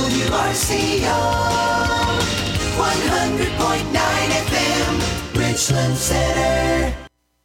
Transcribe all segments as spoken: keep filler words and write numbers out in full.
W R C O, one hundred point nine F M, Richland Center.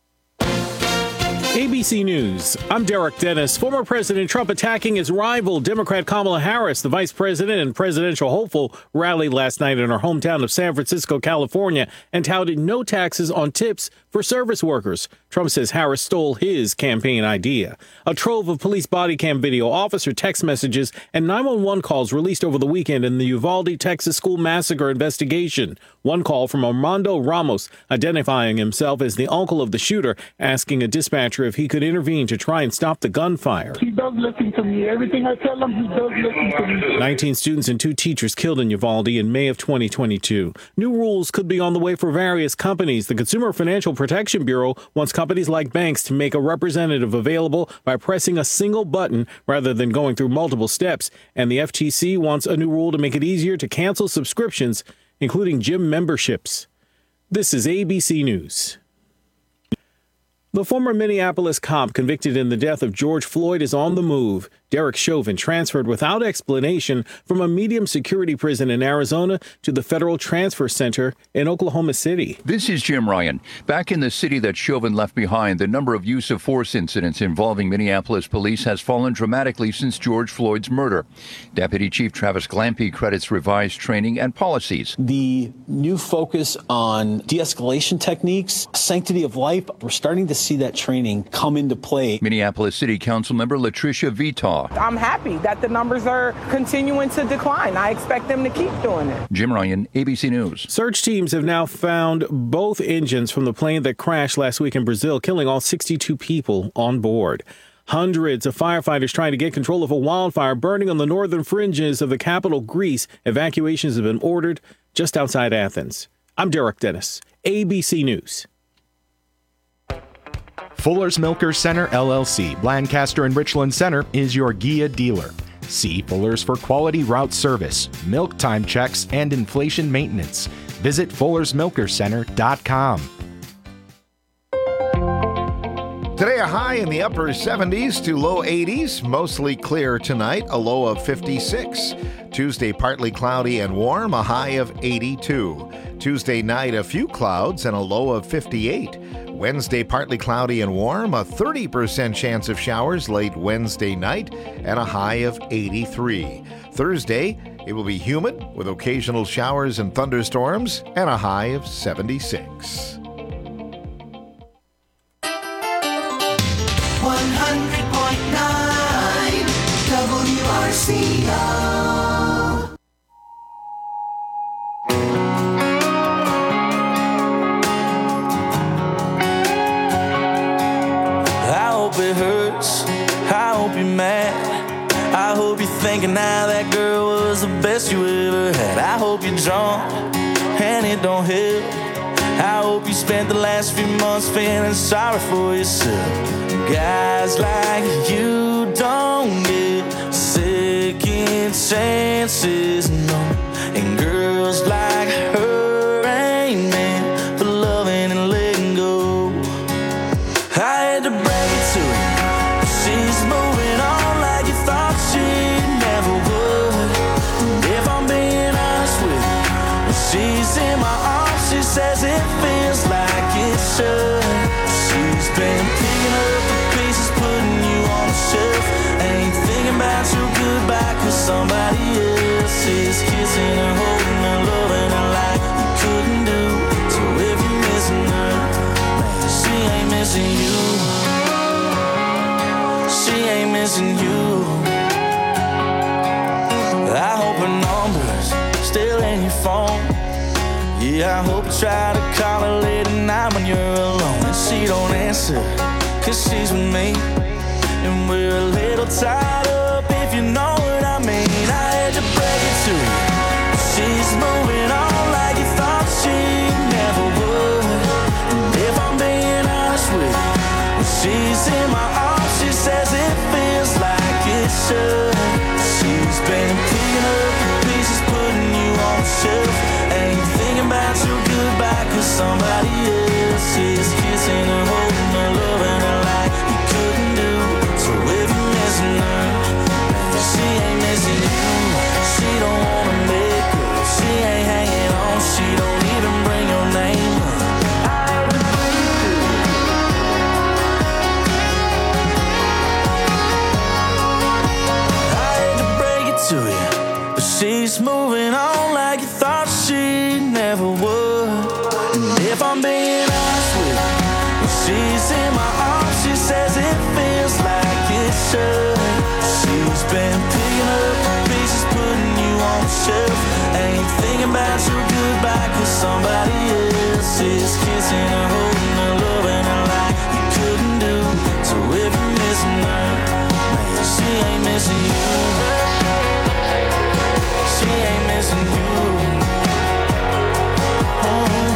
A B C News, I'm Derek Dennis. Former President Trump attacking his rival, Democrat Kamala Harris. The vice president and presidential hopeful rallied last night in her hometown of San Francisco, California, and touted no taxes on tips for service workers. Trump says Harris stole his campaign idea. A trove of police body cam video, officer text messages, and nine one one calls released over the weekend in the Uvalde, Texas school massacre investigation. One call from Armando Ramos, identifying himself as the uncle of the shooter, asking a dispatcher if he could intervene to try and stop the gunfire. He does listen to me. Everything I tell him, he does listen to me. nineteen students and two teachers killed in Uvalde in May of twenty twenty-two. New rules could be on the way for various companies. The Consumer Financial Protection Bureau wants companies like banks to make a representative available by pressing a single button rather than going through multiple steps. And the F T C wants a new rule to make it easier to cancel subscriptions, including gym memberships. This is A B C News. The former Minneapolis cop convicted in the death of George Floyd is on the move. Derek Chauvin transferred without explanation from a medium security prison in Arizona to the Federal Transfer Center in Oklahoma City. This is Jim Ryan. Back in the city that Chauvin left behind, the number of use of force incidents involving Minneapolis police has fallen dramatically since George Floyd's murder. Deputy Chief Travis Glampy credits revised training and policies. The new focus on de-escalation techniques, sanctity of life, we're starting to see that training come into play. Minneapolis City Council member Latricia Vitaw. I'm happy that the numbers are continuing to decline. I expect them to keep doing it. Jim Ryan, A B C News. Search teams have now found both engines from the plane that crashed last week in Brazil, killing all sixty-two people on board. Hundreds of firefighters trying to get control of a wildfire burning on the northern fringes of the capital, Greece. Evacuations have been ordered just outside Athens. I'm Derek Dennis, A B C News. Fuller's Milker Center, L L C, Lancaster and Richland Center is your G I A dealer. See Fuller's for quality route service, milk time checks, and inflation maintenance. Visit fullers milker center dot com. Today, a high in the upper seventies to low eighties, mostly clear tonight, a low of fifty-six. Tuesday, partly cloudy and warm, a high of eighty-two. Tuesday night, a few clouds and a low of fifty-eight. Wednesday, partly cloudy and warm, a thirty percent chance of showers late Wednesday night, and a high of eighty-three. Thursday, it will be humid with occasional showers and thunderstorms, and a high of seventy-six. one hundred point nine W R C O. I hope it hurts, I hope you're mad, I hope you're thinking now that girl was the best you ever had. I hope you're drunk and it don't help. I hope you spent the last few months feeling sorry for yourself. Guys like you don't get second chances, no. And girls like her ain't meant for loving and letting go. I had to break it to her, she's moving on like you thought she never would. And if I'm being honest with you, when she's in my arms, she says it feels like it should. She's been picking up the pieces, putting you on the shelf. Ain't thinking about your goodbye, cause somebody else is kissing her, holding her, loving her like you couldn't do. So if you're missing her, man, she ain't missing you. She ain't missing you. I hope her number's still in your phone. Yeah, I hope you try to call her late at night when you're alone and she don't answer, cause she's with me and we're a little tied up, if you know what I mean. I had to break it to you, she's moving on like you thought she never would. And if I'm being honest with you, when she's in my arms, she says it feels like it should. She's been picking up the pieces, putting you on the shelf. Ain't thinking about your goodbye, cause somebody else is kissing her, holding her, loving her like you couldn't do. So if you're missing her, she ain't missing you. She don't she's moving on like you thought she never would. And if I'm being honest with you, when she's in my arms, she says it feels like it should. She's been picking up the pieces, putting you on the shelf. Ain't thinking about your goodbye, cause somebody else is kissing her, holding her, loving her like you couldn't do. So if you're missing her, man, she ain't missing you. She ain't missing you. Oh.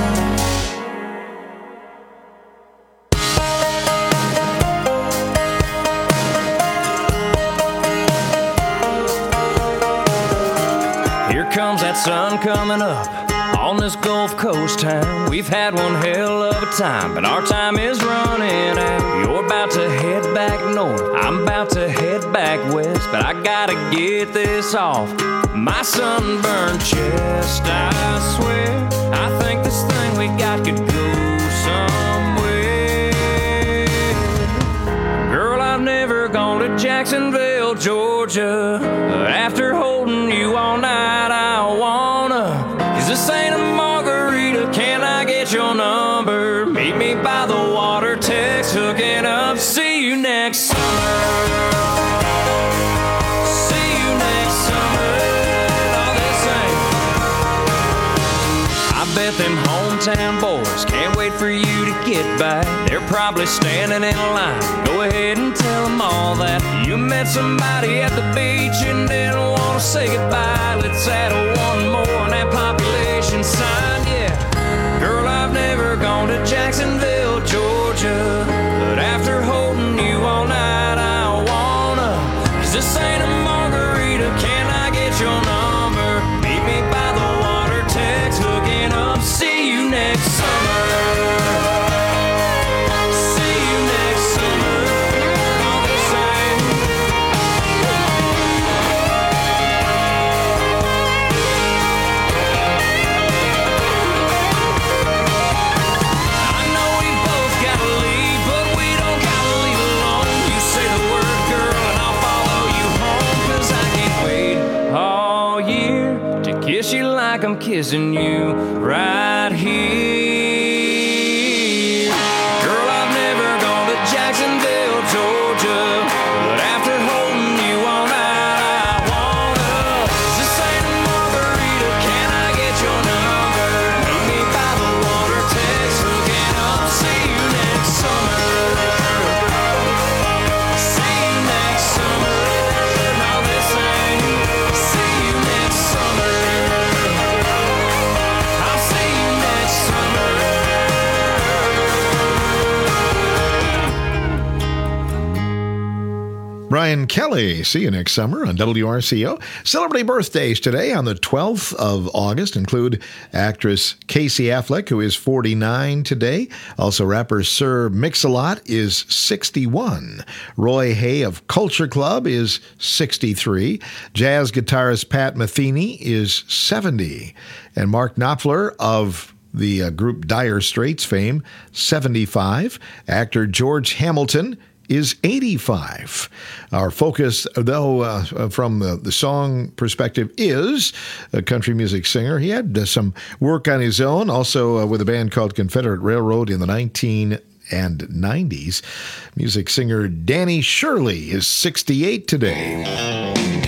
Here comes that sun coming up on this Gulf Coast town. We've had one hell of a time, but our time is running out. You're about to head back north, I'm about to head back west, but I gotta get this off my sunburned chest. I swear, I think this thing we got could go somewhere. Girl, I've never gone to Jacksonville, Georgia. After holding you all night, I wanna. Cause this ain't a margarita, can I get your number? Meet me by the water, text, hooking up. See you next summer. See you next summer. All this ain't. I bet them hometown boys can't wait for you to get back. They're probably standing in line. Go ahead and tell them all that you met somebody at the beach and didn't want to say goodbye. Let's add one more on that population sign, yeah. Girl, I've never gone to Jacksonville, Georgia, but after holding you all night, I wanna. Cause this ain't a margarita, can I get your number? Meet me by the water, text, hooking up. See you next summer. See you next summer. All the same. I know we both gotta leave, but we don't gotta leave alone. You say the word, girl, and I'll follow you home. Cause I can't wait all year to kiss you like I'm kissing you right here. Girl, I've never gone to Jacksonville, Georgia, but after holding you all night, I wanna. This ain't a margarita, can I get your number? Meet me by the water, text, hooking up. See you next summer. See you next summer. All this ain't. See you next summer. I'll see you next summer. Brian Kelly, see you next summer on W R C O. Celebrity birthdays today on the twelfth of August include actress Casey Affleck, who is forty-nine today. Also, rapper Sir Mix-a-Lot is sixty-one. Roy Hay of Culture Club is sixty-three. Jazz guitarist Pat Metheny is seventy. And Mark Knopfler of the uh, group Dire Straits fame, seventy-five. Actor George Hamilton is eighty-five. Our focus, though, uh, from the, the song perspective, is a country music singer. He had uh, some work on his own, also uh, with a band called Confederate Railroad in the nineteen and nineties. Music singer Danny Shirley is sixty-eight today.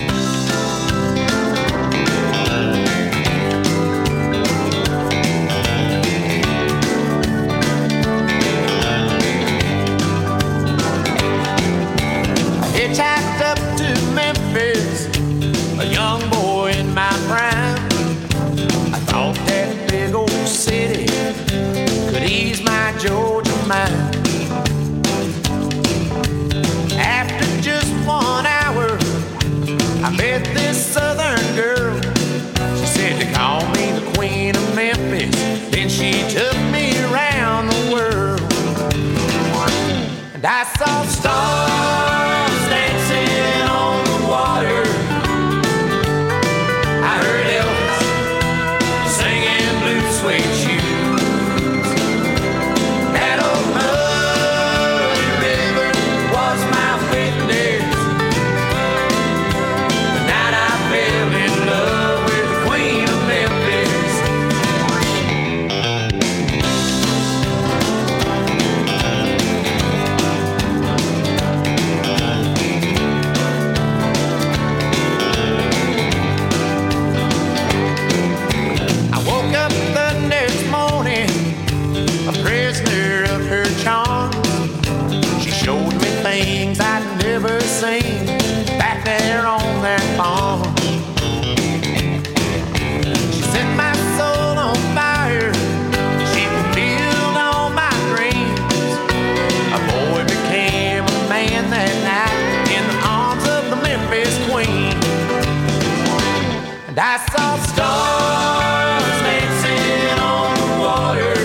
Hitchhiked up to Memphis, a young boy in my prime. I thought that big old city could ease my Georgia mind. After just one hour, I met this southern girl. She said to call me the queen of Memphis. Then she took me around the world, and I saw stars dancing on the water. I heard Elvis singing Blue Suede Shoes. That old muddy river was my witness. The night I fell in love with that farm. She set my soul on fire. She fulfilled all my dreams. A boy became a man that night in the arms of the Memphis Queen. And I saw stars dancing on the water.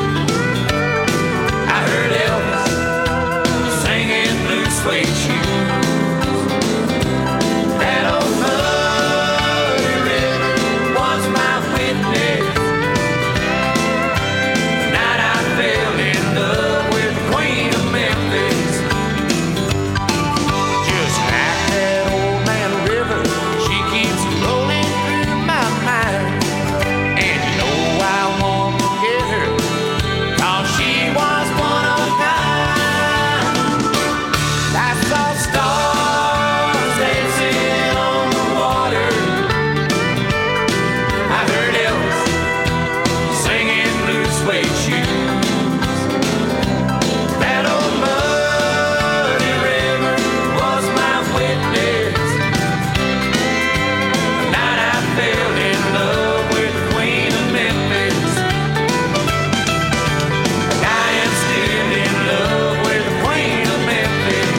I heard Elvis singing Blue Suede Shoes. That old muddy river was my witness. The night I fell in love with the Queen of Memphis. Just like that old man river, she keeps rolling through my mind. And you know I won't forget her, 'cause she was one of a kind. I saw stars dancing on the water. I heard Elvis singing Blue Suede Shoes. That old muddy river was my witness. The night I fell in love with the Queen of Memphis. I am still in love with the Queen of Memphis.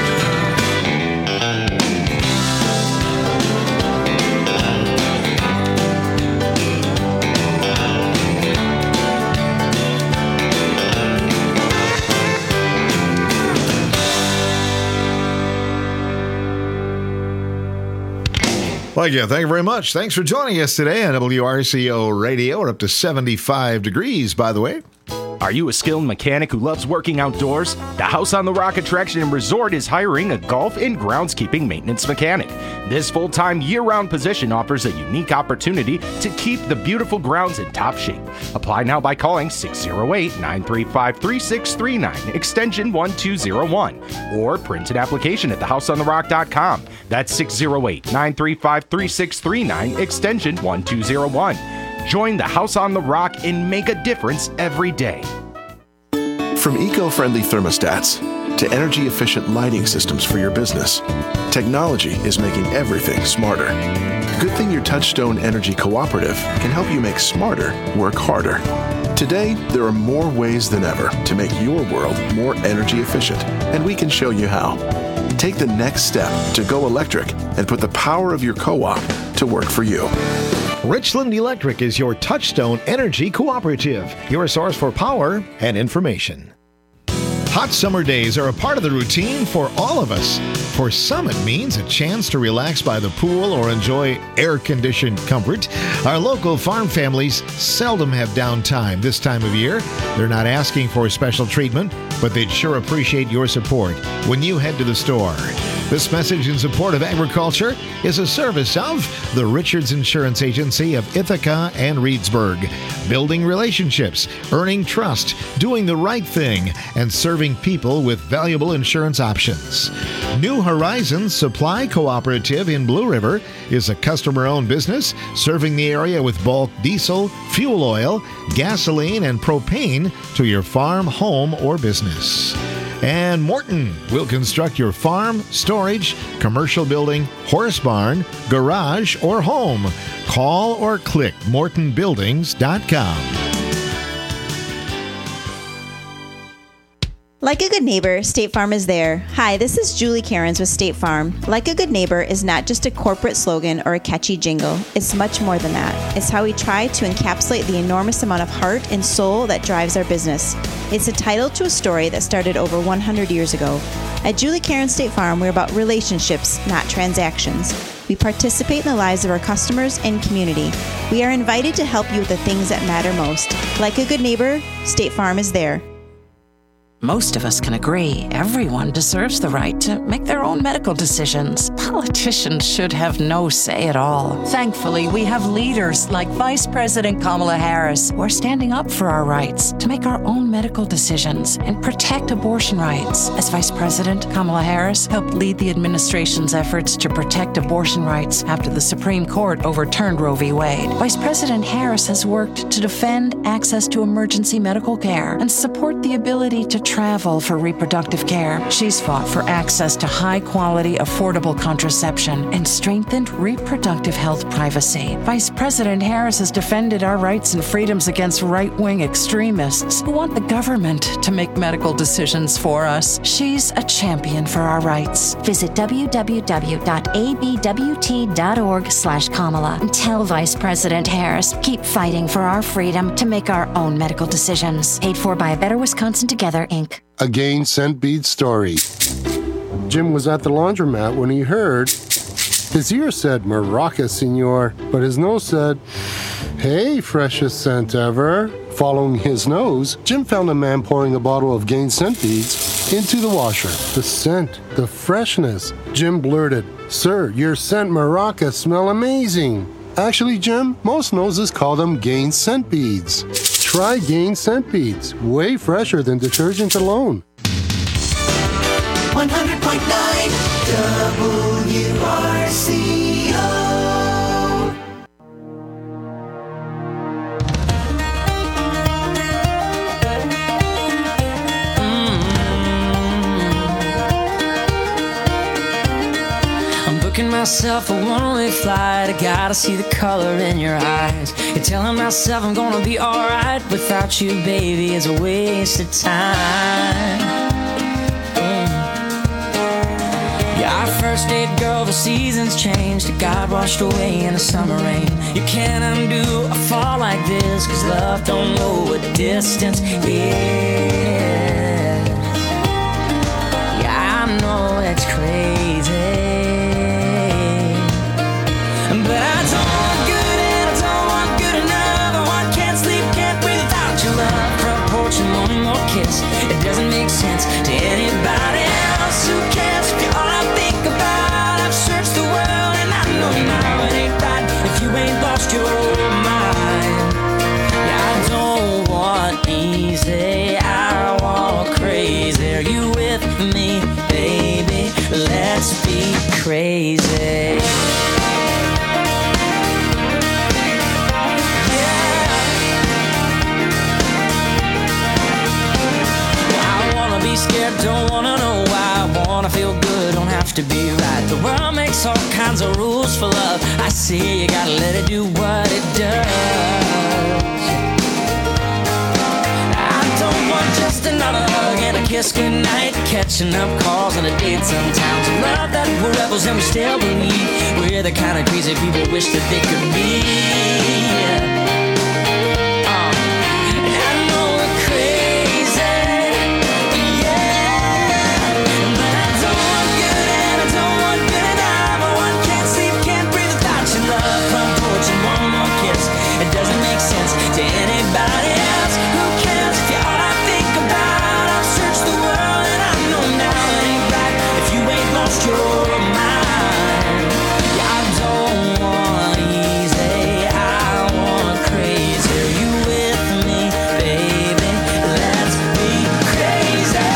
Well, yeah, thank you very much. Thanks for joining us today on W R C O Radio. We're up to seventy-five degrees, by the way. Are you a skilled mechanic who loves working outdoors? The House on the Rock Attraction and Resort is hiring a golf and groundskeeping maintenance mechanic. This full-time year-round position offers a unique opportunity to keep the beautiful grounds in top shape. Apply now by calling six oh eight, nine three five, three six three nine, extension one two oh one, or print an application at the house on the rock dot com. That's six oh eight, nine three five, three six three nine, extension one two oh one. Join the House on the Rock and make a difference every day. From eco-friendly thermostats to energy-efficient lighting systems for your business, technology is making everything smarter. Good thing your Touchstone Energy Cooperative can help you make smarter work harder. Today, there are more ways than ever to make your world more energy efficient, and we can show you how. Take the next step to go electric and put the power of your co-op to work for you. Richland Electric is your Touchstone Energy Cooperative, your source for power and information. Hot summer days are a part of the routine for all of us. For some, it means a chance to relax by the pool or enjoy air-conditioned comfort. Our local farm families seldom have downtime this time of year. They're not asking for special treatment, but they'd sure appreciate your support when you head to the store. This message in support of agriculture is a service of the Richards Insurance Agency of Ithaca and Reedsburg. Building relationships, earning trust, doing the right thing, and serving people with valuable insurance options. New Horizons Supply Cooperative in Blue River is a customer-owned business serving the area with bulk diesel, fuel oil, gasoline, and propane to your farm, home, or business. And Morton will construct your farm, storage, commercial building, horse barn, garage, or home. Call or click morton buildings dot com. Like a good neighbor, State Farm is there. Hi, this is Julie Cairns with State Farm. Like a good neighbor is not just a corporate slogan or a catchy jingle. It's much more than that. It's how we try to encapsulate the enormous amount of heart and soul that drives our business. It's a title to a story that started over one hundred years ago. At Julie Cairns State Farm, we're about relationships, not transactions. We participate in the lives of our customers and community. We are invited to help you with the things that matter most. Like a good neighbor, State Farm is there. Most of us can agree everyone deserves the right to make their own medical decisions. Politicians should have no say at all. Thankfully, we have leaders like Vice President Kamala Harris who are standing up for our rights to make our own medical decisions and protect abortion rights. As Vice President, Kamala Harris helped lead the administration's efforts to protect abortion rights after the Supreme Court overturned Roe v. Wade. Vice President Harris has worked to defend access to emergency medical care and support with the ability to travel for reproductive care. She's fought for access to high-quality, affordable contraception and strengthened reproductive health privacy. Vice President Harris has defended our rights and freedoms against right-wing extremists who want the government to make medical decisions for us. She's a champion for our rights. Visit w w w dot a b w t dot org slash Kamala and tell Vice President Harris, keep fighting for our freedom to make our own medical decisions. Paid for by A Better Wisconsin Together, Incorporated. A Gain Scent Beads story. Jim was at the laundromat when he heard his ear said, "Maraca, senor," but his nose said, "Hey, freshest scent ever." Following his nose, Jim found a man pouring a bottle of Gain Scent Beads into the washer. The scent, the freshness. Jim blurted, "Sir, your scent Maraca smell amazing." Actually, Jim, most noses call them Gain Scent Beads. Try Gain Scent Beads, way fresher than detergent alone. one hundred point nine W R C O. I'm booking myself a one-way flight. I gotta see the color in your eyes. You're telling myself I'm gonna be alright. Without you, baby, it's a waste of time. Mm. Yeah, our first date, girl, the seasons changed. It got washed away in the summer rain. You can't undo a fall like this, cause love don't know what distance is. Yeah, I know it's crazy, but I don't want good and I don't want good enough. I want can't sleep, can't breathe without your love. Front porch and one more kiss. It doesn't make sense to anybody else. Who cares if you're all I think about? I've searched the world and I know now it ain't right if you ain't lost your mind. Yeah, I don't want easy, I want crazy. Are you with me, baby? Let's be crazy. Be scared, don't wanna know why. I wanna feel good, don't have to be right. The world makes all kinds of rules for love. I see you gotta let it do what it does. I don't want just another hug and a kiss goodnight. Catching up calls and a date sometimes. A love that we're rebels and we still believe we're the kind of crazy people wish that they could be. To anybody else, who cares if you're all I think about? I've searched the world and I know now it ain't right if you ain't lost your mind. Yeah, I don't want easy, I want crazy. Are you with me, baby? Let's be crazy.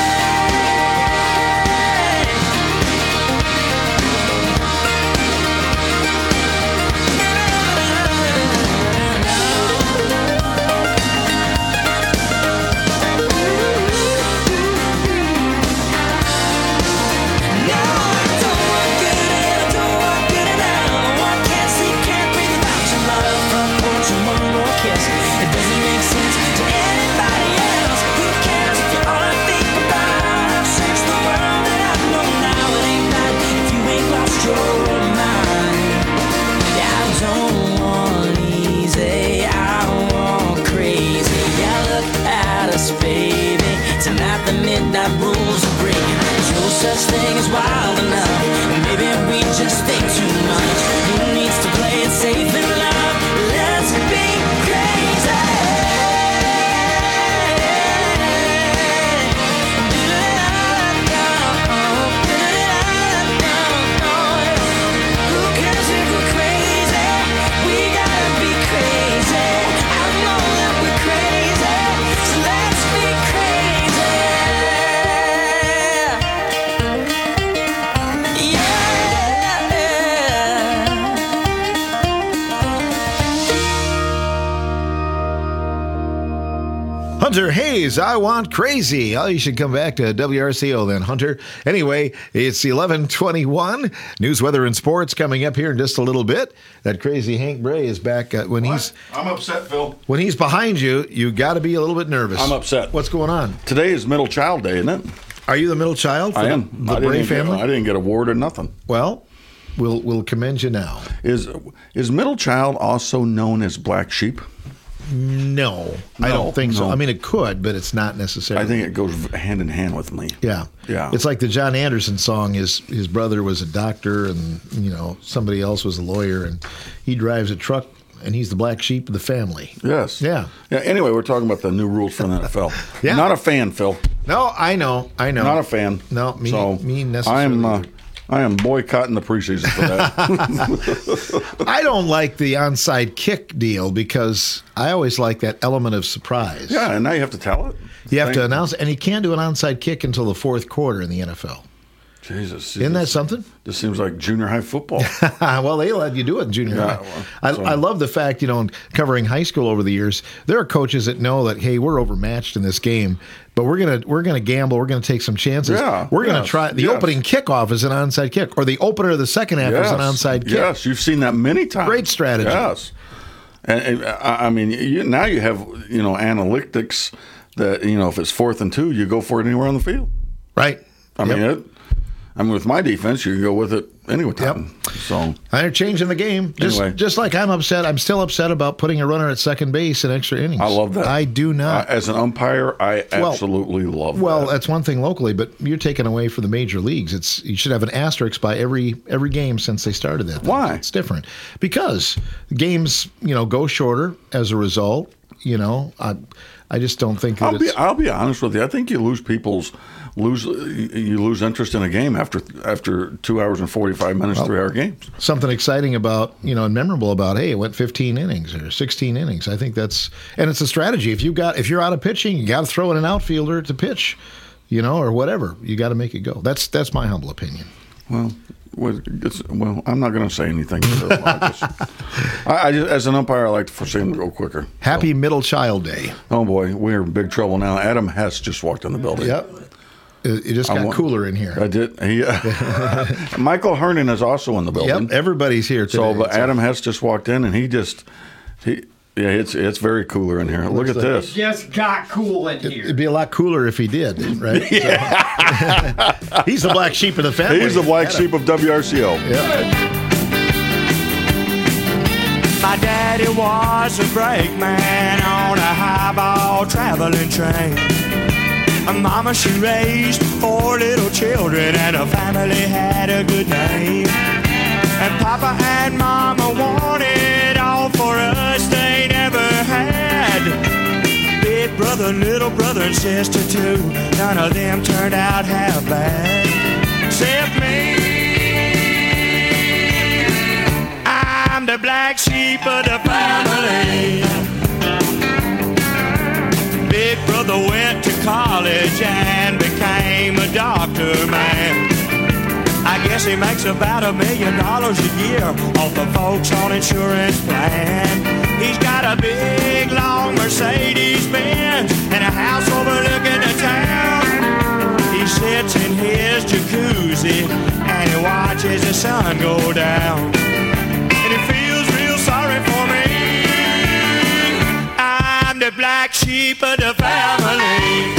Baby, tonight the midnight rules are breaking. There's no such thing as wild enough, and maybe we just think too much. Who needs to play it safe in love? Let's be crazy. Who cares if we're crazy? We gotta be crazy. I know that we're crazy, so let's be crazy. Hunter Hayes, I Want Crazy. Oh, you should come back to W R C O then, Hunter. Anyway, it's eleven twenty-one. News, weather, and sports coming up here in just a little bit. That crazy Hank Bray is back. Uh, when What? he's I'm upset, Phil. when he's behind you, you got to be a little bit nervous. I'm upset. What's going on? Today is Middle Child Day, isn't it? Are you the middle child? For I the- am. The I Bray didn't family? Get, I didn't get a award or nothing. Well, we'll we'll commend you now. Is is middle child also known as black sheep? No, I No, don't think so. no. I mean, it could, but it's not necessarily. I think it goes hand in hand with me. Yeah, Yeah. It's like the John Anderson song. His his brother was a doctor, and you know somebody else was a lawyer, and he drives a truck, and he's the black sheep of the family. Yes. Yeah. Yeah. Anyway, we're talking about the new rules for the N F L. Yeah. Not a fan, Phil. No, I know, I know. Not a fan. No, me, so me I necessarily. am. Uh, I am boycotting the preseason for that. I don't like the onside kick deal because I always like that element of surprise. Yeah, and now you have to tell it. You have to Thank- announce it, and you can't do an onside kick until the fourth quarter in the N F L. Jesus. Isn't that something? This seems like junior high football. Well, they let you do it in junior Yeah, high. well, I, so- I love the fact, you know, in covering high school over the years, there are coaches that know that, hey, we're overmatched in this game, but we're gonna we're gonna gamble, we're gonna take some chances. Yeah, we're gonna yes, try. The yes. opening kickoff is an onside kick, or the opener of the second half is an onside kick. Yes, you've seen that many times. Great strategy. Yes, and, and I I mean, you, now you have you know analytics that you know if it's fourth and two, you go for it anywhere on the field. Right. I Yep. mean, it, I mean, with my defense, you can go with it any time. So They're changing the game. Just, Anyway. just like I'm upset, I'm still upset about putting a runner at second base in extra innings. I love that. I do not. Uh, as an umpire, I Well- absolutely love Well, that. that's one thing locally, but you're taking away for the major leagues. It's you should have an asterisk by every every game since they started that. Why? It's different because games, you know, go shorter as a result. You know, I I just don't think that I'll be it's I'll be honest with you. I think you lose people's lose you lose interest in a game after after two hours and forty five minutes, Well, three hour games. something exciting about, you know, and memorable about, hey, it went fifteen innings or sixteen innings. I think that's and it's a strategy. If you got if you're out of pitching, you got to throw in an outfielder to pitch, you know, or whatever. You got to make it go. That's that's my humble opinion. Well, well, it's, well I'm not going to say anything. I just, I, I just, as an umpire, I like to foresee them to go quicker. Happy Middle Child Day. Oh boy, we're in big trouble now. Adam Hess just walked in the building. Yep. It it just I got want- cooler in here. I did. He, uh, Michael Hernan is also in the building. Yep, everybody's here today. So, but So- Adam Hess just walked in, and he just he yeah, it's it's very cooler in here. Look looks at like- this. Just got cool in here. It'd be a lot cooler if he did, right? So- he's the black sheep of the family. He's the black Adam. sheep of W R C O. My daddy was a brakeman on a highball traveling train. And Mama, she raised four little children, and her family had a good name. And Papa and Mama wanted all for us they never had. Big brother, little brother, and sister too. None of them turned out half bad, except me. I'm the black sheep of the family. Big brother went to college and became a doctor, man. I guess he makes about a million dollars a year off the folks on insurance plan. He's got a big, long Mercedes Benz and a house overlooking the town. He sits in his jacuzzi and he watches the sun go down. And he feels real sorry for me. I'm the black sheep of the family.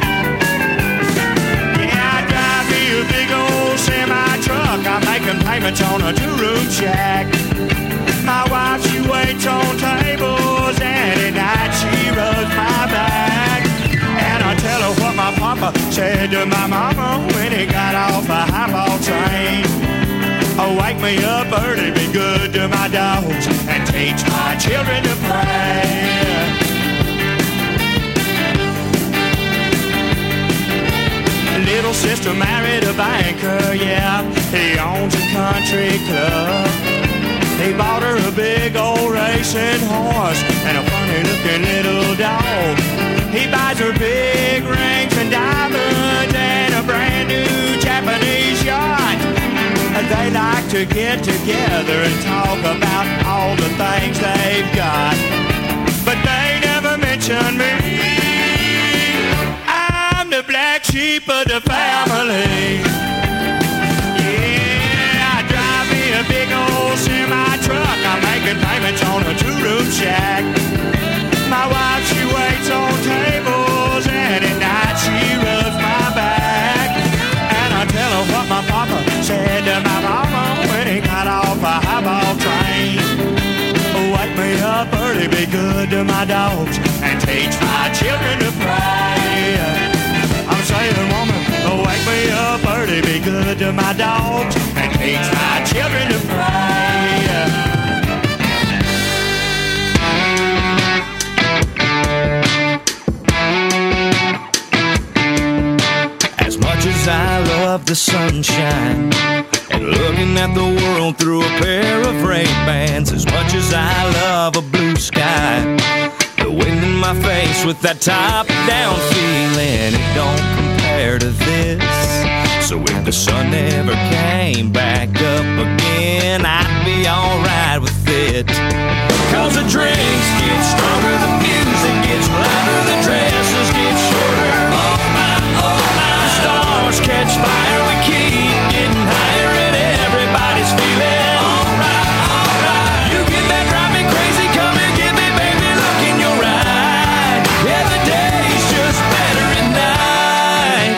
Yeah, I drive me a big old semi-truck. I'm making payments on a two-room shack. My wife, she waits on tables, and at night she rubs my back. And I tell her what my papa said to my mama when he got off a highball train. Oh, wake me up early, be good to my dogs, and teach my children to pray. Little sister married a banker, yeah, he owns a country club. He bought her a big old racing horse and a funny looking little dog. He buys her big rings and diamonds and a brand new Japanese yacht. And they like to get together and talk about all the things they've got. But they never mention me. cheaper to family. Yeah, I drive me a big old semi truck. I'm making payments on a two-room shack. My wife, she waits on tables, and at night she rubs my back. And I tell her what my papa said to my mama when he got off a highball train. Wake me up early, be good to my dogs, and teach my children to pray. I'm saying, woman, wake me up early, be good to my dogs, and teach my children to pray. As much as I love the sunshine and looking at the world through a pair of Ray-Bans, as much as I love a blue sky, the wind in my face with that top-down feeling, it don't compare to this. So if the sun never came back up again, I'd be alright with it. Cause the drinks get stronger, the music gets louder, the dresses get shorter. Oh my, oh my, the stars catch fire, we keep getting higher and everybody's feeling alright, alright. You get that drive me crazy, come and get me, baby, look in your eye. Yeah, the day's just better at night.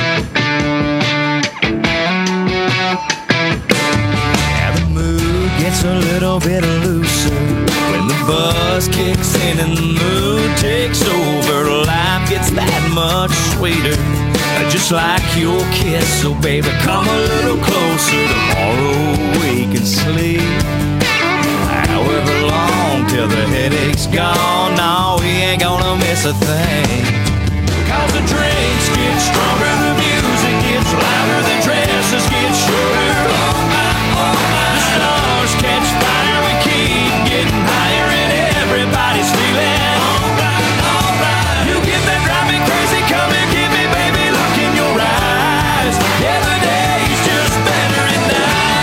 Yeah, the mood gets a little bit looser when the buzz kicks in and the mood takes over. Life gets that much sweeter, just like your kiss. So baby, come a little closer. Tomorrow we can sleep however long till the headache's gone. No, we ain't gonna miss a thing. Cause the drinks get stronger, the music gets louder, the dresses get shorter. Oh my, oh my, the stars catch fire, we keep getting higher and everybody's feeling alright, alright. You get that drive me crazy, come and get me, baby, look in your eyes. Yeah, the day's just better at night.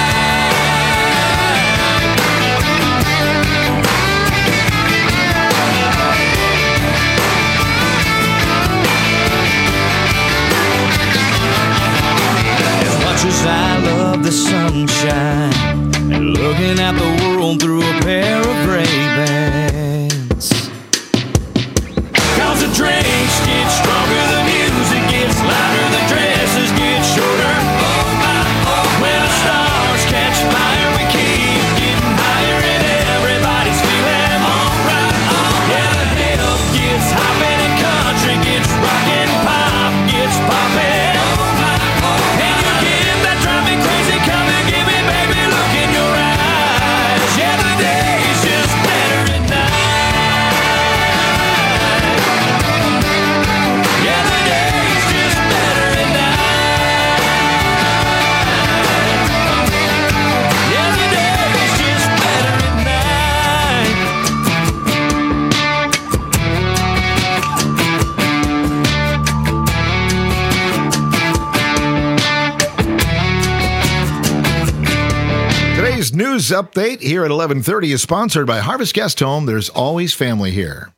As much as I love the sunshine and looking at the world through a pair of Ray-Bans, cause the drinks get stronger, the music gets louder, the dresses get shorter. Oh my, oh, when the stars catch fire, we keep getting higher and everybody's feeling alright, alright. Yeah, the hip gets hopping and country gets rockin', pop gets poppin'. Oh my, oh, and you get that drive me crazy, come and get me, baby, look in your eyes. Yeah, the day's just better at night. Yeah, the day's just better at night. Yeah, the day's just better at night. Today's news update here at eleven thirty is sponsored by Harvest Guest Home. There's always family here.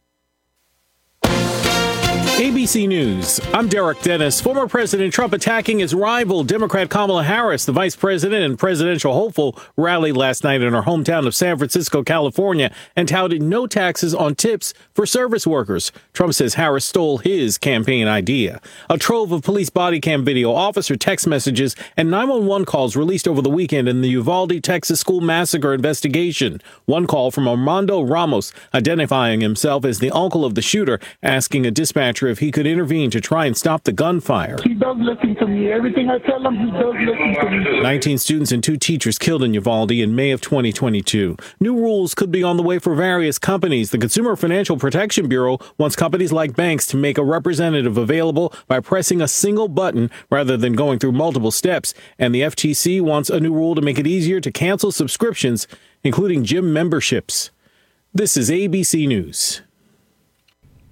A B C News. I'm Derek Dennis. Former President Trump attacking his rival, Democrat Kamala Harris. The vice president and presidential hopeful rallied last night in her hometown of San Francisco, California, and touted no taxes on tips for service workers. Trump says Harris stole his campaign idea. A trove of police body cam video, officer text messages, and nine one one calls released over the weekend in the Uvalde, Texas school massacre investigation. One call from Armando Ramos, identifying himself as the uncle of the shooter, asking a dispatcher if he could intervene to try and stop the gunfire. He does listen to me. Everything I tell him, he does listen to me. nineteen students and two teachers killed in Uvalde in May of twenty twenty-two. New rules could be on the way for various companies. The Consumer Financial Protection Bureau wants companies like banks to make a representative available by pressing a single button rather than going through multiple steps. And the F T C wants a new rule to make it easier to cancel subscriptions, including gym memberships. This is A B C News.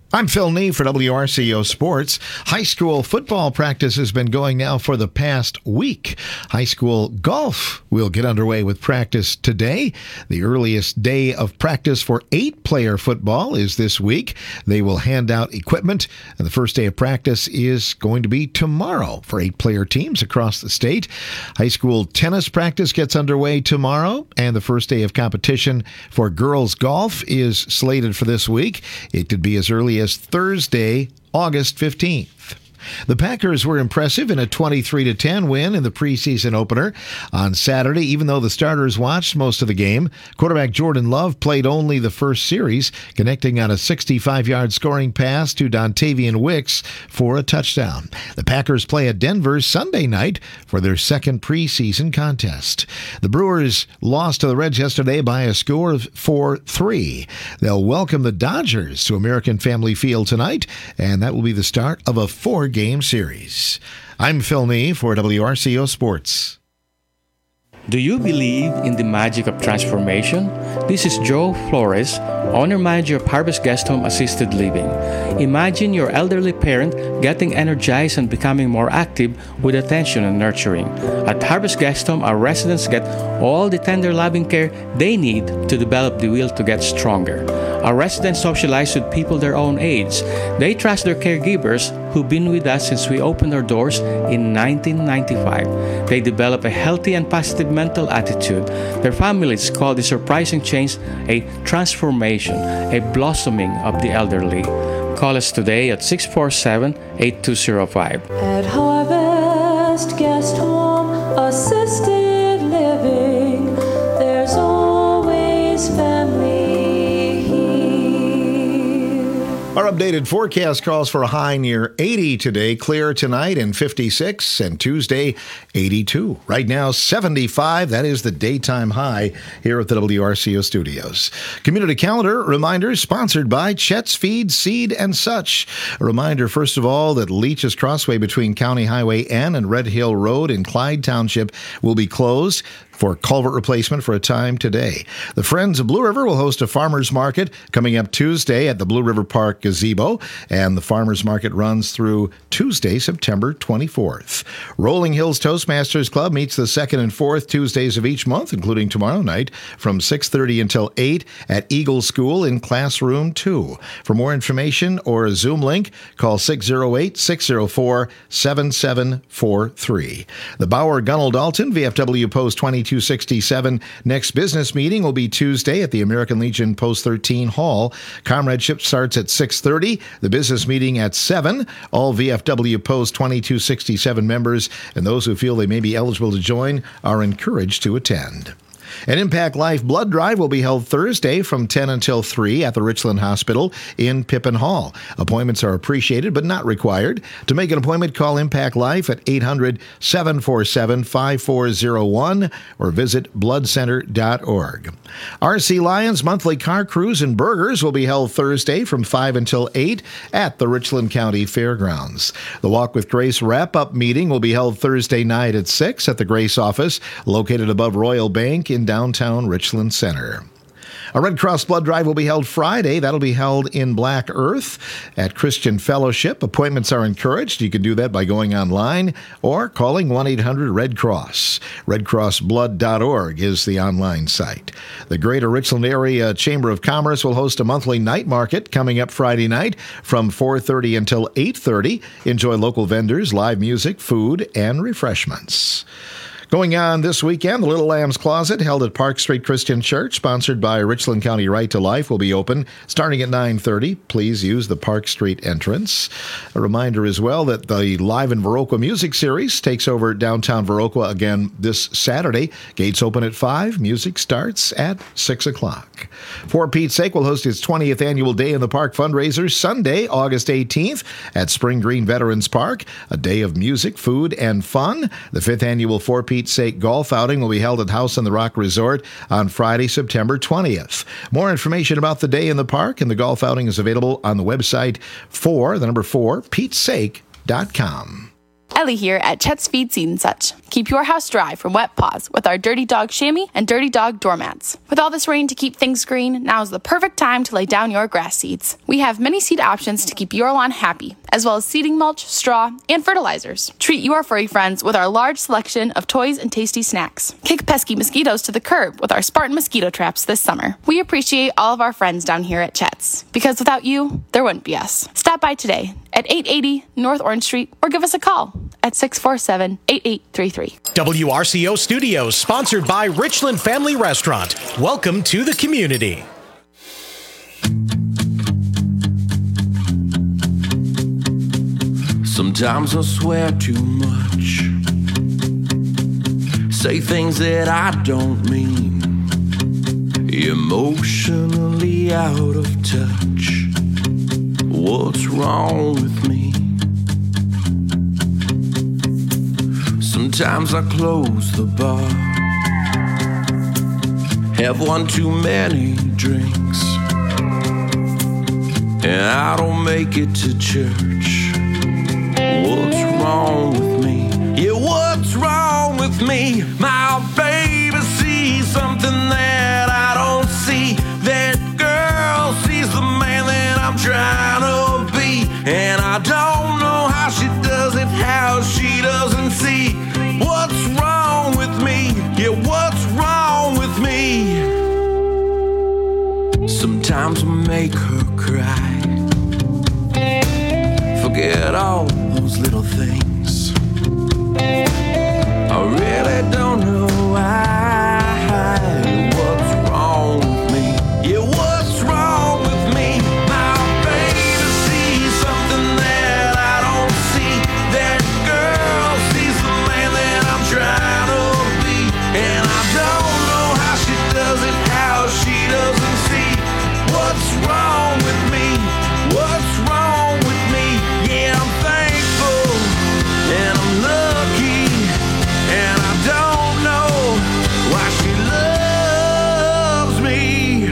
I'm Phil Nee for W R C O Sports. High school football practice has been going now for the past week. High school golf will get underway with practice today. The earliest day of practice for eight-player football is this week. They will hand out equipment, and the first day of practice is going to be tomorrow for eight-player teams across the state. High school tennis practice gets underway tomorrow, and the first day of competition for girls golf is slated for this week. It could be as early as Thursday, August fifteenth. The Packers were impressive in a twenty-three to ten win in the preseason opener on Saturday, even though the starters watched most of the game. Quarterback Jordan Love played only the first series, connecting on a sixty-five-yard scoring pass to Dontavian Wicks for a touchdown. The Packers play at Denver Sunday night for their second preseason contest. The Brewers lost to the Reds yesterday by a score of four three. They'll welcome the Dodgers to American Family Field tonight, and that will be the start of a four game series. I'm Phil Nee for W R C O Sports. Do you believe in the magic of transformation? This is Joe Flores, owner-manager of Harvest Guest Home Assisted Living. Imagine your elderly parent getting energized and becoming more active with attention and nurturing. At Harvest Guest Home, our residents get all the tender loving care they need to develop the will to get stronger. Our residents socialize with people their own age. They trust their caregivers who've been with us since we opened our doors in nineteen ninety-five. They develop a healthy and positive mental attitude. Their families call the surprising change a transformation, a blossoming of the elderly. Call us today at six four seven, eight two zero five. At Harvest Guest Home Assisted Living, there's always family. Our updated forecast calls for a high near eighty today, clear tonight and fifty-six, and Tuesday eighty-two. Right now seventy-five, that is the daytime high here at the W R C O studios. Community calendar reminders sponsored by Chet's Feed, Seed, and Such. A reminder, first of all, that Leach's Crossway between County Highway N and Red Hill Road in Clyde Township will be closed for culvert replacement for a time today. The Friends of Blue River will host a farmers market coming up Tuesday at the Blue River Park Gazebo, and the farmers market runs through Tuesday, September twenty-fourth. Rolling Hills Toastmasters Club meets the second and fourth Tuesdays of each month, including tomorrow night from six thirty until eight at Eagle School in Classroom two. For more information or a Zoom link, call six oh eight, six oh four, seven seven four three. The Bauer Gunnell Dalton V F W Post twenty-two sixty-seven next business meeting will be Tuesday at the American Legion Post thirteen Hall. Comradeship starts at six thirty, the business meeting at seven. All V F W Post twenty-two sixty-seven members and those who feel they may be eligible to join are encouraged to attend. An Impact Life blood drive will be held Thursday from ten until three at the Richland Hospital in Pippin Hall. Appointments are appreciated but not required. To make an appointment, call Impact Life at eight hundred, seven four seven, five four zero one or visit blood center dot org. R C Lions monthly car cruise and burgers will be held Thursday from five until eight at the Richland County Fairgrounds. The Walk with Grace wrap-up meeting will be held Thursday night at six at the Grace office, located above Royal Bank in downtown Richland Center. A Red Cross blood drive will be held Friday. That'll be held in Black Earth at Christian Fellowship. Appointments are encouraged. You can do that by going online or calling one eight hundred red cross. red cross blood dot org is the online site. The Greater Richland Area Chamber of Commerce will host a monthly night market coming up Friday night from four thirty until eight thirty. Enjoy local vendors, live music, food, and refreshments. Going on this weekend, the Little Lamb's Closet, held at Park Street Christian Church, sponsored by Richland County Right to Life, will be open starting at nine thirty. Please use the Park Street entrance. A reminder as well that the Live in Viroqua Music Series takes over downtown Viroqua again this Saturday. Gates open at five. Music starts at six o'clock. For Pete's Sake will host its twentieth annual Day in the Park fundraiser Sunday, August eighteenth at Spring Green Veterans Park. A day of music, food, and fun. The fifth annual For Pete's Sake golf outing will be held at House on the Rock Resort on Friday, September twentieth. More information about the day in the park and the golf outing is available on the website for the number four, Pete's Sake dot com. Ellie here at Chet's Feed Seed and Such. Keep your house dry from wet paws with our Dirty Dog chamois and Dirty Dog doormats. With all this rain to keep things green, now is the perfect time to lay down your grass seeds. We have many seed options to keep your lawn happy, as well as seeding mulch, straw, and fertilizers. Treat your furry friends with our large selection of toys and tasty snacks. Kick pesky mosquitoes to the curb with our Spartan mosquito traps this summer. We appreciate all of our friends down here at Chet's, because without you, there wouldn't be us. Stop by today at eight eighty North Orange Street or give us a call at six four seven, eight eight three three. W R C O Studios, sponsored by Richland Family Restaurant. Welcome to the community. Sometimes I swear too much, say things that I don't mean, emotionally out of touch. What's wrong with me? Sometimes I close the bar, have one too many drinks, and I don't make it to church. What's wrong with me? Yeah, what's wrong with me? My baby sees something that I don't see. That girl sees the man that I'm trying to be, and I don't know how she does it, how she doesn't see. What's wrong with me? Yeah, what's wrong with me? Sometimes I make her cry, forget all those little things. I really don't know why. What's wrong with me? Yeah, what's wrong with me? My baby sees something that I don't see. That girl sees the man that I'm trying to be, and I don't know how she does it, how she doesn't see. What's wrong with me? What's wrong with me? Yeah, I'm thankful and I'm lucky, and I don't know why she loves me.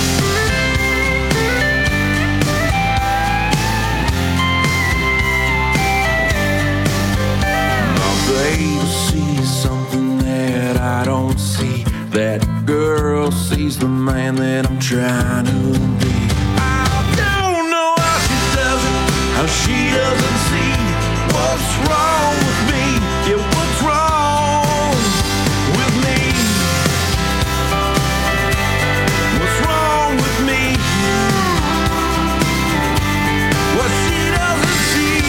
My baby sees something that I don't see. That girl sees the man that I'm trying to be. I don't know how she does it, how she doesn't see. What's wrong with me? Yeah, what's wrong with me? What's wrong with me? What she doesn't see.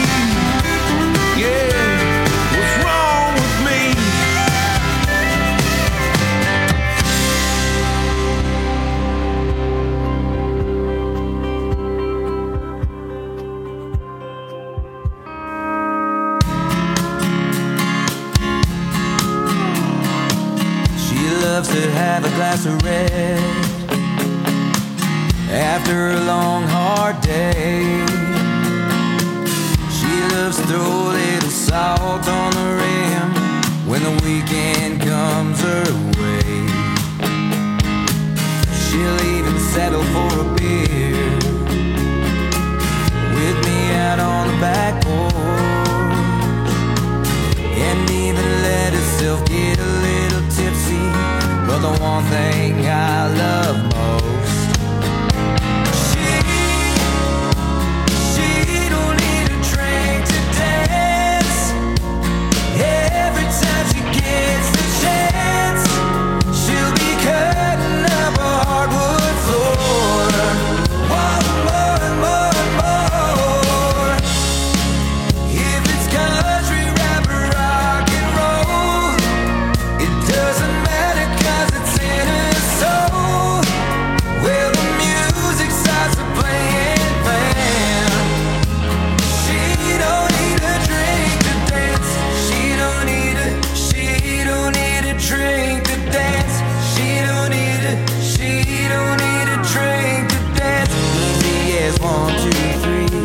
Yeah, what's wrong with me? Loves to have a glass of red after a long hard day. She loves to throw a little salt on the rim when the weekend comes her way. She'll even settle for a beer with me out on the back porch, and even let herself get a little tipsy. But the one thing I love most, she, she don't need a drink to dance. Every time she gets the chance, she'll be cutting up a hardwood floor. One more and more and more. If it's country, rap, or rock and roll, it doesn't matter. Well, the music starts to play and bam. She don't need a drink to dance. She don't need a, she don't need a drink to dance. She don't need a, she don't need a drink to dance. Easy as one, two, three.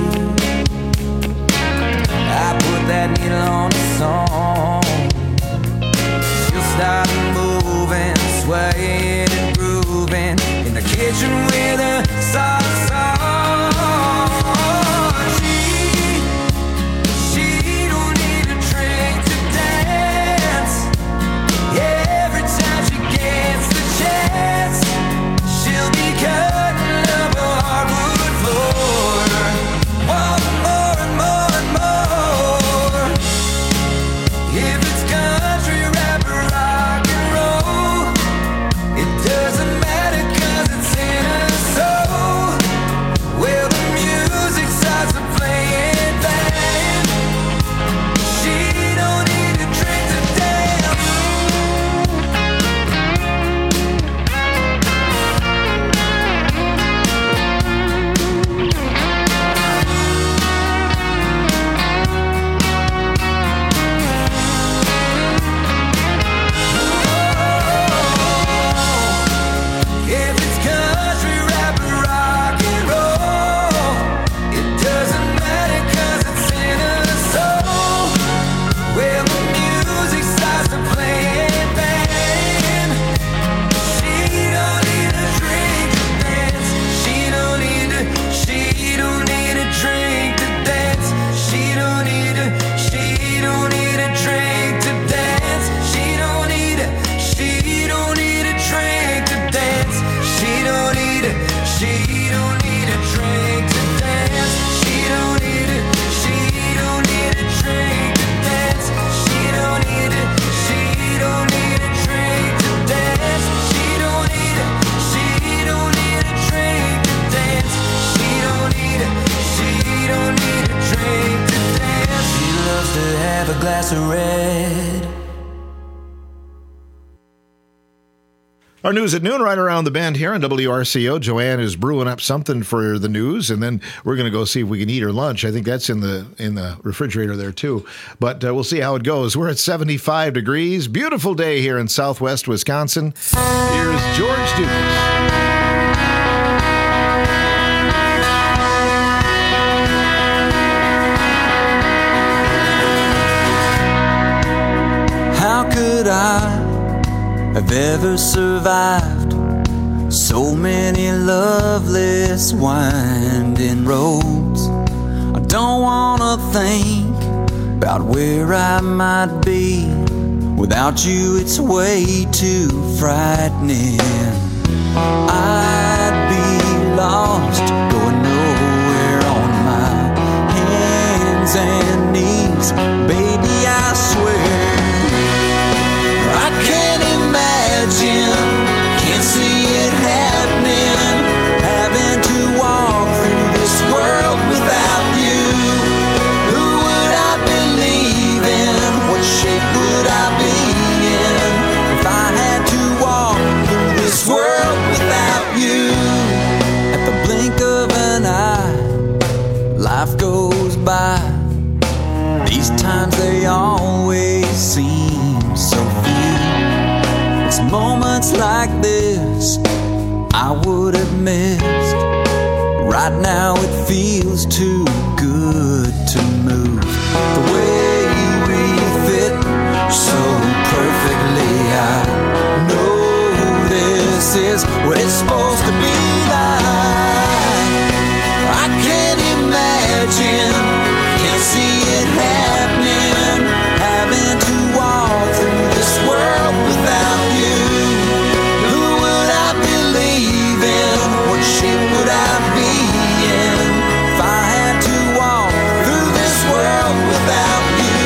I put that needle on the song. She'll start moving, swaying and grooving in the kitchen with a soft song. She, she don't need lights are red. Our news at noon, right around the bend here on W R C O. Joanne is brewing up something for the news, and then we're going to go see if we can eat her lunch. I think that's in the in the refrigerator there too. But uh, we'll see how it goes. We're at seventy-five degrees. Beautiful day here in Southwest Wisconsin. Here's George Dukas. How could I have ever survived so many loveless winding roads? I don't wanna think about where I might be. Without you it's way too frightening. I'd be lost, going nowhere on my hands and knees. Baby, I swear I can't imagine, can't see it happening, having to walk through this world without you. Who would I believe in? What shape would I be in if I had to walk through this world without you? At the blink of an eye, life goes by. These times they always seem so few. It's moments like this I would have missed. Right now it feels too good to move. The way we fit so perfectly, I know this is what it's supposed to be like. I can't imagine, can't see it happening, having to walk through this world without you. Who would I believe in? What shape would I be in if I had to walk through this world without you?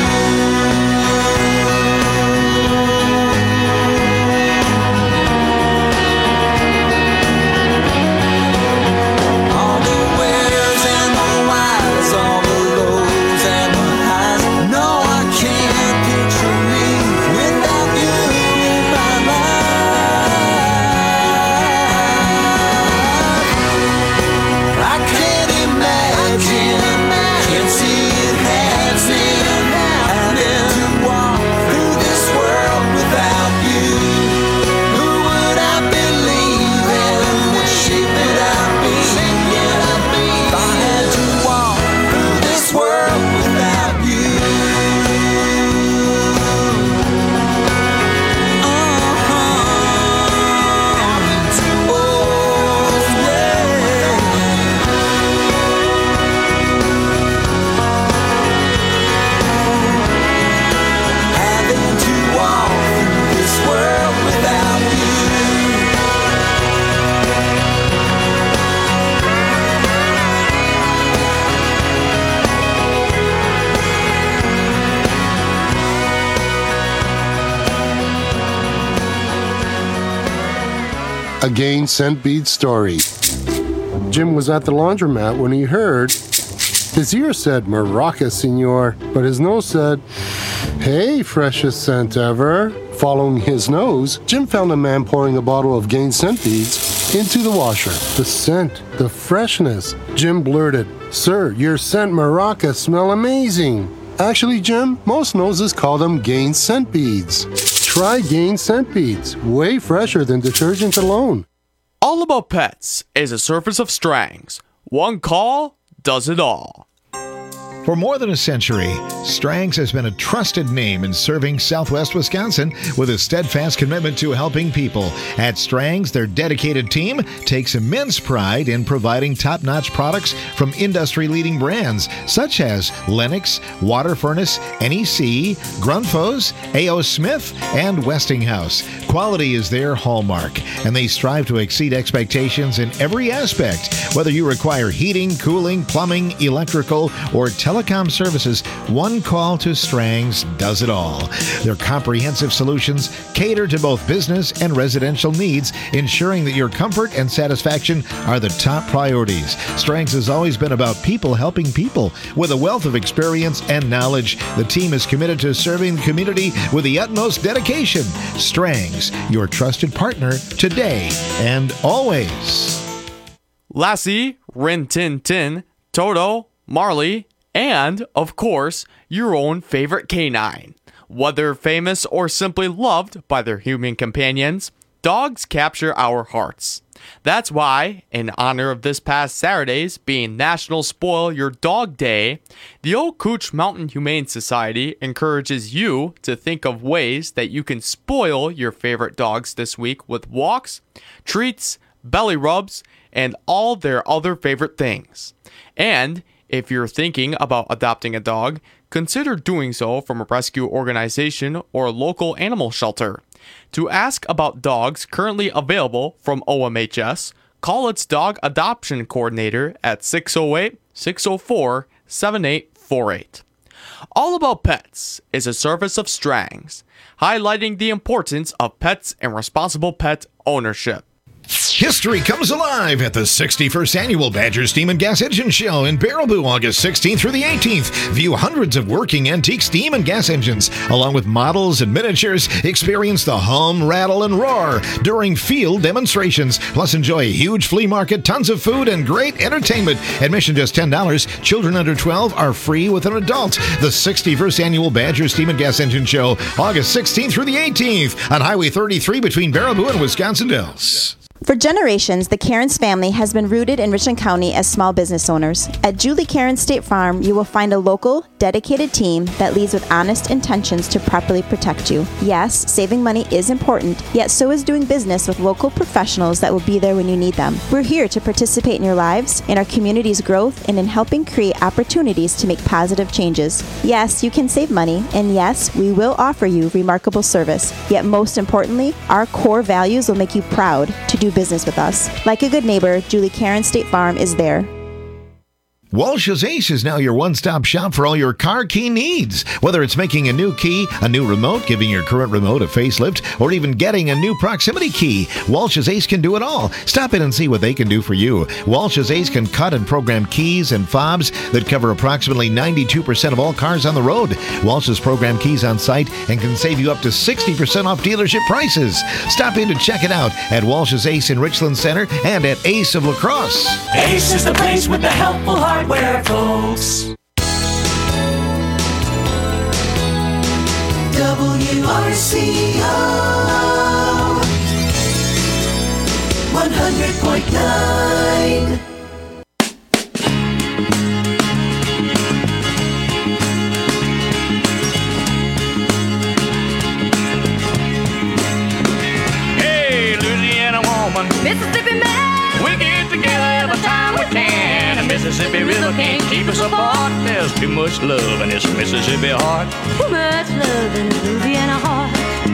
All the wheres and the whys, all the lows and the highs. No, I can't picture me without you in my life. I can't imagine, can't see it happening, having to walk through this world without you. Who would I believe in? What shape would I be in if I had to walk through this world without you? Having to walk through this world without you. A Gain Scent Bead story. Jim was at the laundromat when he heard his ear said Maraca, senor, but his nose said, hey, freshest scent ever. Following his nose, Jim found a man pouring a bottle of Gain Scent Beads into the washer. The scent, the freshness. Jim blurted, sir, your scent Maraca smell amazing. Actually, Jim, most noses call them Gain Scent Beads. Try Gain Scent Beads, way fresher than detergent alone. All About Pets is a service of Strangs. One call does it all. For more than a century, Strangs has been a trusted name in serving Southwest Wisconsin with a steadfast commitment to helping people. At Strangs, their dedicated team takes immense pride in providing top-notch products from industry-leading brands such as Lennox, Water Furnace, N E C, Grundfos, A O. Smith, and Westinghouse. Quality is their hallmark, and they strive to exceed expectations in every aspect, whether you require heating, cooling, plumbing, electrical, or television. telecom services, one call to Strangs does it all. Their comprehensive solutions cater to both business and residential needs, ensuring that your comfort and satisfaction are the top priorities. Strangs has always been about people helping people. With a wealth of experience and knowledge, the team is committed to serving the community with the utmost dedication. Strangs, your trusted partner today and always. Lassie, Rin Tin Tin, Toto, Marley, and, of course, your own favorite canine. Whether famous or simply loved by their human companions, dogs capture our hearts. That's why, in honor of this past Saturday's being National Spoil Your Dog Day, the Old Cooch Mountain Humane Society encourages you to think of ways that you can spoil your favorite dogs this week with walks, treats, belly rubs, and all their other favorite things. And if you're thinking about adopting a dog, consider doing so from a rescue organization or local animal shelter. To ask about dogs currently available from O M H S, call its dog adoption coordinator at six oh eight, six oh four, seven eight four eight. All About Pets is a service of Strangs, highlighting the importance of pets and responsible pet ownership. History comes alive at the sixty-first Annual Badger Steam and Gas Engine Show in Baraboo, August sixteenth through the eighteenth. View hundreds of working antique steam and gas engines, along with models and miniatures. Experience the hum, rattle, and roar during field demonstrations. Plus, enjoy a huge flea market, tons of food, and great entertainment. Admission just ten dollars. Children under twelve are free with an adult. The sixty-first Annual Badger Steam and Gas Engine Show, August sixteenth through the eighteenth on Highway thirty-three between Baraboo and Wisconsin Dells. For generations, the Cairns family has been rooted in Richland County as small business owners. At Julie Cairns State Farm, you will find a local, dedicated team that leads with honest intentions to properly protect you. Yes, saving money is important, yet so is doing business with local professionals that will be there when you need them. We're here to participate in your lives, in our community's growth, and in helping create opportunities to make positive changes. Yes, you can save money, and yes, we will offer you remarkable service. Yet most importantly, our core values will make you proud to do business with us. Like a good neighbor, Julie Cairns State Farm is there. Walsh's Ace is now your one-stop shop for all your car key needs. Whether it's making a new key, a new remote, giving your current remote a facelift, or even getting a new proximity key, Walsh's Ace can do it all. Stop in and see what they can do for you. Walsh's Ace can cut and program keys and fobs that cover approximately ninety-two percent of all cars on the road. Walsh's program keys on site and can save you up to sixty percent off dealership prices. Stop in to check it out at Walsh's Ace in Richland Center and at Ace of La Crosse. Ace is the place with the helpful hardware, folks. W R C O one hundred point nine. Hey, Louisiana woman, Mississippi man, we get together every time we can. The Mississippi River can't keep us apart. There's too much love in this Mississippi heart. too much love in Louisiana heart.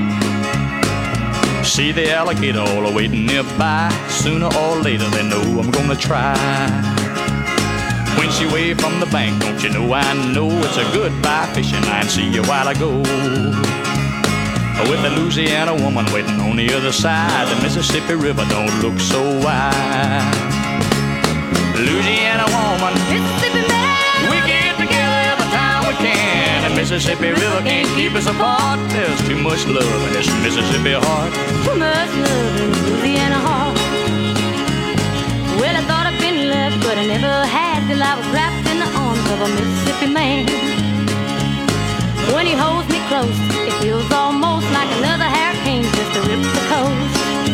See the alligator all waiting nearby. Sooner or later they know I'm gonna try. When she waved from the bank, don't you know I know it's a goodbye fishing line. See you while I go. With the Louisiana woman waiting on the other side, the Mississippi River don't look so wide. Louisiana woman, Mississippi man, we get together every time we can. The Mississippi River can't keep us apart. There's too much love in this Mississippi heart. too much love in Louisiana heart. Well, I thought I'd been left, but I never had till I was wrapped in the arms of a Mississippi man. When he holds me close, it feels almost like another hurricane just to rip the coast.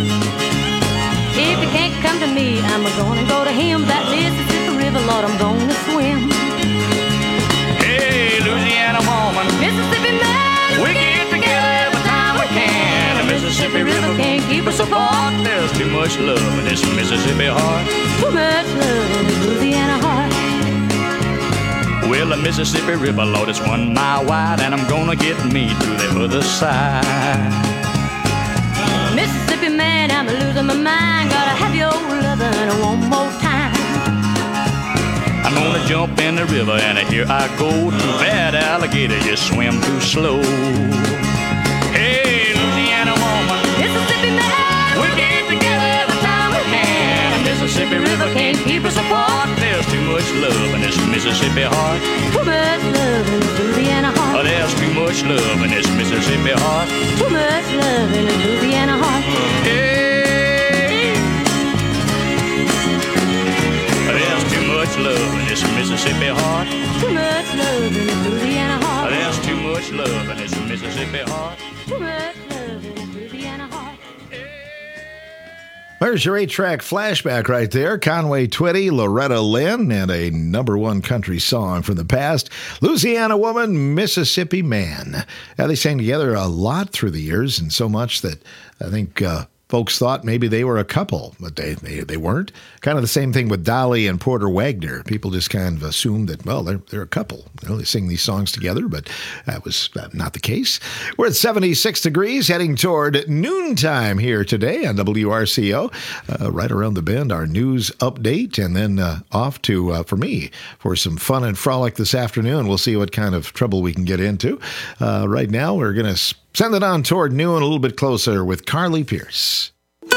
If he can't come to me, I'm gonna go to him. That Mississippi River, Lord, I'm gonna swim. Hey, Louisiana woman, Mississippi man, we get together every time we can. The Mississippi River can't keep us apart. There's too much love in this Mississippi heart. too much love in Louisiana heart. Well, the Mississippi River, Lord, it's one mile wide, and I'm gonna get me to the other side. Mississippi man, I'm losing my mind. Gotta have your lovin' one more time. I'm gonna jump in the river, and here I go. Too bad, alligator, you swim too slow. Hey, Louisiana woman, Mississippi man, we get together every time we can. The Mississippi River can't keep us apart. There's too much love in this Mississippi heart. Too much love in this Louisiana heart. Oh, there's too much love in this Mississippi heart. Too much love in this Louisiana heart. Hey, there's too much love in this Mississippi heart. Too much love in this Louisiana heart. There's too much love in this Mississippi heart. Too much love in this Louisiana heart. There's your eight-track flashback right there. Conway Twitty, Loretta Lynn, and a number one country song from the past, Louisiana Woman, Mississippi Man. Now, they sang together a lot through the years, and so much that I think uh, folks thought maybe they were a couple, but they, they they weren't. Kind of the same thing with Dolly and Porter Wagner. People just kind of assumed that, well, they're, they're a couple. You know, they sing these songs together, but that was uh, not the case. We're at seventy-six degrees, heading toward noontime here today on W R C O. Uh, right around the bend, our news update, and then uh, off to, uh, for me, for some fun and frolic this afternoon. We'll see what kind of trouble we can get into. Uh, right now, we're going to send it on toward noon, a little bit closer with Carly Pierce.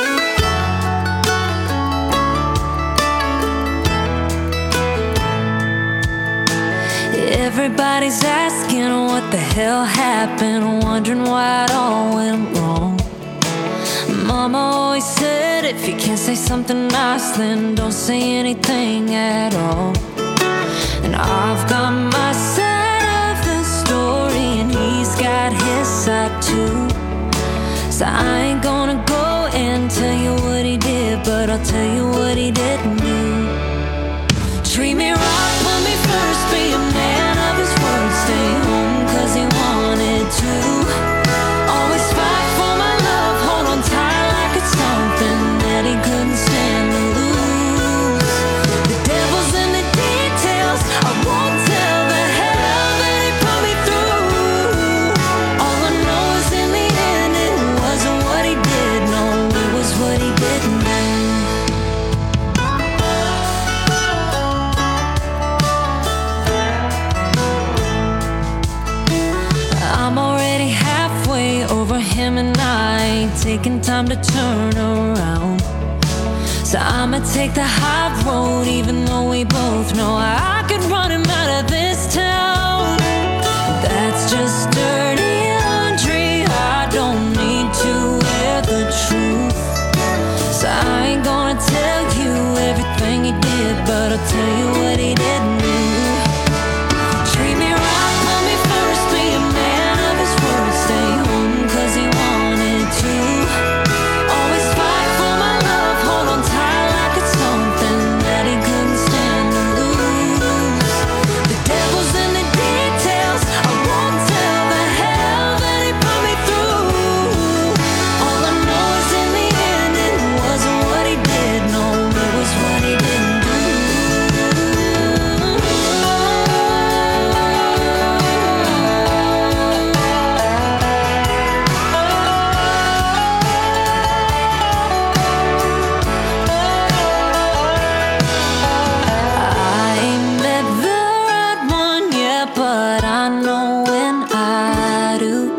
Everybody's asking what the hell happened, wondering why it all went wrong. Mama always said if you can't say something nice, then don't say anything at all. And I've got my side of the story, and he's got his side too. So I ain't gonna go and tell you what he did, but I'll tell you what he didn't do. Treat me right, put me first, be a man of his word, stay home cause he wanted to. Always fight for my love, hold on tight like it's something that he couldn't stand to lose. The devil's in the details, I won't tell the hell that he put me through. All I know is in the end it wasn't what he did, no, it was what he didn't do. I'm already halfway over him and I ain't taking time to turn around. So I'ma take the high road even though we both know I could run him out of this town. That's just dirty laundry, I don't need to wear the truth. So I ain't gonna tell you everything he did, but I'll tell you what he didn't do. Treat me right, put me first, be a man of his word, stay home cause he wanted to. Always fight for my love, hold on tight like it's something that he couldn't stand to lose. The devil's in the details, I won't tell the hell that he put me through. All I know is in the end it wasn't what he did, no, it was what he didn't do. I ain't met the right one yet, but I know when I do.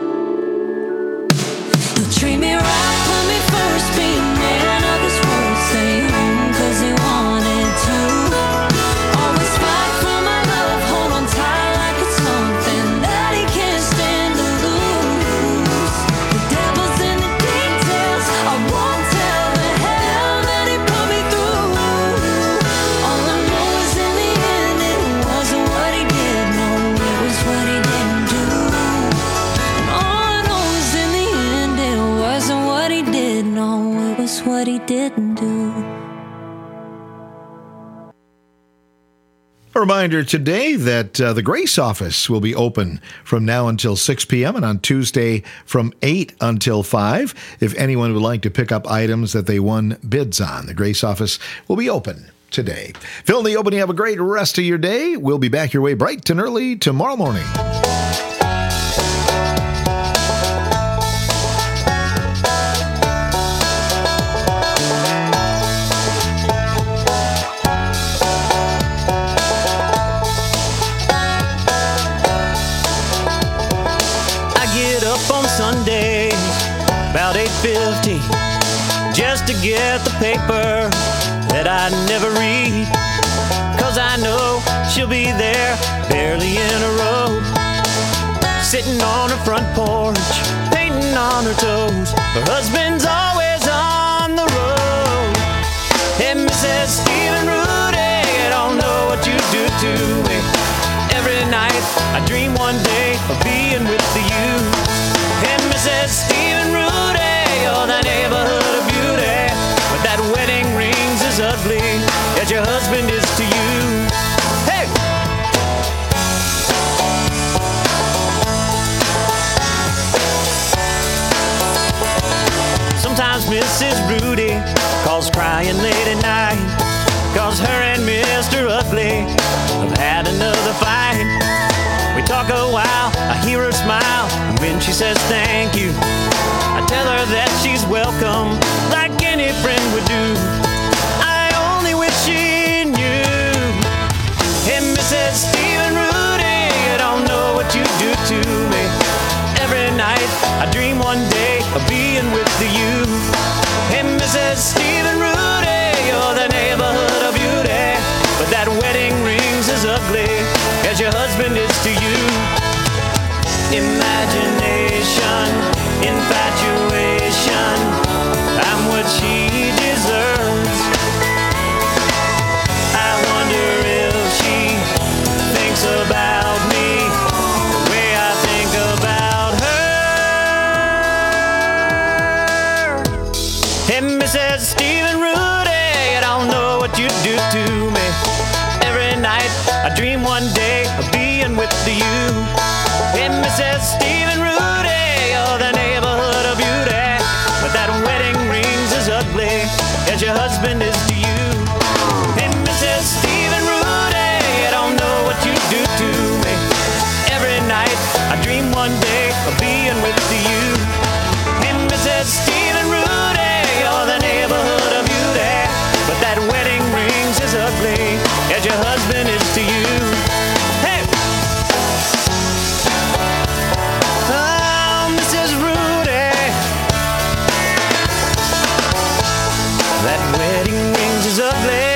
He'll treat me right, put me first, be a man of his word, stay home cause he wanted to. Always fight for my love, hold on tight like it's something that he can't stand to lose. The devil's in the details, I won't tell the hell that he put me through. All I know is in the end it wasn't what he did, no, it was what he didn't do. And all I know is in the end it wasn't what he did, no, it was what he didn't do. A reminder today that uh, the Grace Office will be open from now until six p.m. and on Tuesday from eight until five. If anyone would like to pick up items that they won bids on, the Grace Office will be open today. Phil in the opening, have a great rest of your day. We'll be back your way bright and early tomorrow morning. get the paper that I never read, 'cause I know she'll be there, barely in a row, sitting on her front porch, painting on her toes. Her husband's always on the road. Hey, Missus Stephen Rudy, I don't know what you do to me. Every night I dream one day of being with you. Hey, Missus Stephen Rudy, you're the neighborhood of beauty, but that wedding ring's as ugly as your husband is to you. Hey! Sometimes Missus Rudy calls crying late at night, 'cause her and Mister Ugly have had another fight. We talk a while, I hear her smile, and when she says thank you, I tell her that she's welcome, like any friend would do. I only wish she knew. Hey, Missus Stephen Rudy, I don't know what you do to me. Every night I dream one day of being with you. Hey, Missus Stephen Rudy, you're the neighborhood of beauty, but that wedding ring's as ugly as your husband is to you. Imagination, infatuation, I'm what she deserves. I wonder if she thinks about me the way I think about her. Hey, Missus Stephen Rudy, I don't know what you do to me. Every night I dream one day of being with you. Hey, Missus Stephen Rudy, you're the neighborhood of beauty, but that wedding ring's as ugly as your husband is to you. Hey, Missus Stephen Rudy, I don't know what you do to me. Every night I dream one day of being with you. Hey, Missus Stephen Rudy, you're the neighborhood of beauty, but that wedding ring's as ugly as your husband is to you. Hey! Oh, Missus Rudy, that wedding ring's as ugly